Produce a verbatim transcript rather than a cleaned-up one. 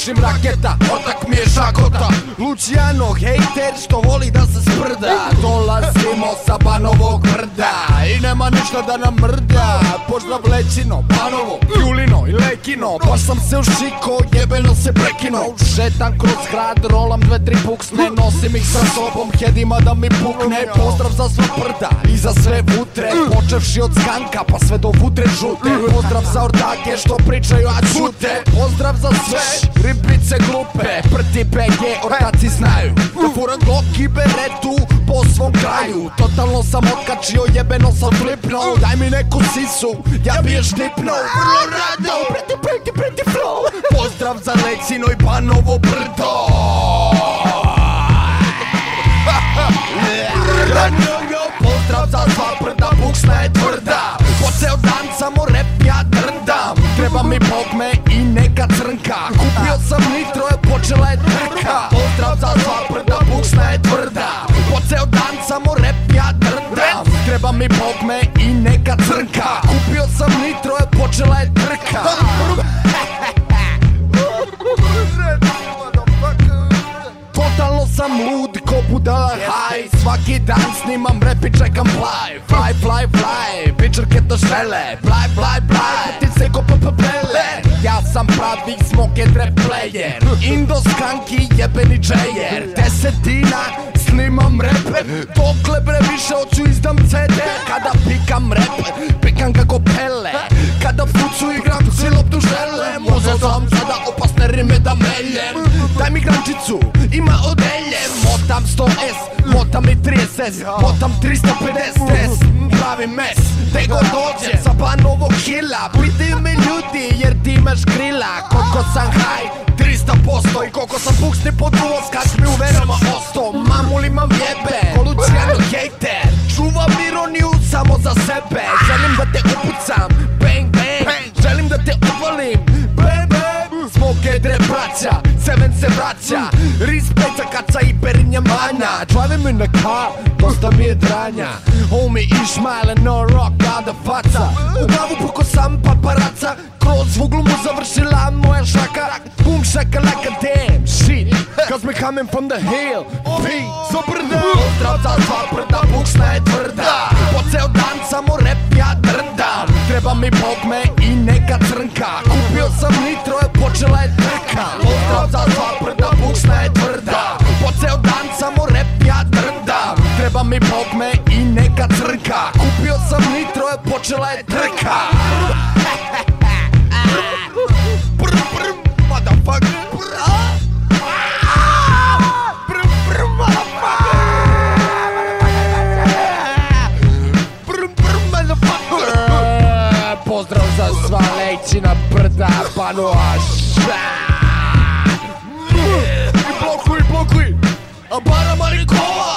pušim raketa, ortak mi je šakota. Luciano, hejter što voli da se sprda. Dolazimo sa Banovog brda i nema ništa da nam mrda. Pozdrav Lećino, Banovo, Julino i Lekino. Baš sam se ušiko, jebeno se prekino. Šetam kroz grad, rolam dve tri puksne. Nosim ih sa sobom, hedima da mi pukne. Pozdrav za sva prda i za sve vutre, počevši od skanka pa sve do vutre žute. Pozdrav za ortake što pričaju a čute. Pozdrav za sve ribice glupe, prti P G ortaci znaju da furam Glock i beretu po svom kraju. Totalno sam otkačio, jebeno sam flipno. Daj mi neku sisu, ja bi je štipno. Vrlo rado, preti, preti, preti flow. Pozdrav za Lećino i Banovo brdo. Pozdrav za sva brda, buksna je tvrda. Po ceo dan samo rep ja drndam. Treba mi bogme i neka crnka. Kupio sam nitro, je počela je trka. Pozdrav za sva brda, buksna je tvrda. Po ceo dan samo rep ja drndam. Treba mi bogme i neka crnka. Kupio sam nitro, je počela je trka. Totalno sam lud ko budala haj. Svaki dan snimam rap i čekam fly. Fly, fly, fly, pičerke to žele. Fly, fly, fly, ti se ko popele. Ja sam pravi smoke rap player. Indo skanki jebeni džejer. Desetina snimam rap. Dokle bre više hoću izdam C D. Kada pikam rap, pikam kako pele. Kada fucu igram siloptu žele. Muzo sam sada opasne rime da meljem. Daj mi grančicu, ima odeljem. Motam sto S, motam i trideset S, motam tristo pedeset S. Pravi mes, te god dođe sa Banovog hila. Piti mi ljudi jer ti imaš grila. Koliko sam haj, trista posto. I koliko sam buksni poduo, skać mi u verama osto. Mamul imam jebe, ko Luciano hejter. Čuvam ironiju samo za sebe. Želim da te upucam, bang bang. Želim da te uvalim, bang bang. Smoke dre braća, Seven se vraća. Rispejca kaca i perinja manja. Driving in the car, dosta mi je dranja. Homie Ishmael, no rock, da faca. U glavu puko sam paparaca. Kroz vuglu mu završila moja šaka. Boom shaka like a damn shit. Cause me coming from the hill. Peace, so brda. Pozdrav za sva brda, buksna je tvrda. Po ceo dan samo rap ja drndam. Treba mi bogme i neka crnka. Kupio sam nitro, je počela je trka. Pozdrav za sva brda, buksna je tvrda. Po ceo dan samo rap ja drndam. Treba mi bogme i neka crnka. Kupio sam nitro, je počela je trka. Brr, brr, motherfucker. Brr, brr, motherfucker. Brr, brr, motherfucker. Pozdrav za sva Lećina brda, Banova ša. I blokuj, blokuj. A bara Marikova.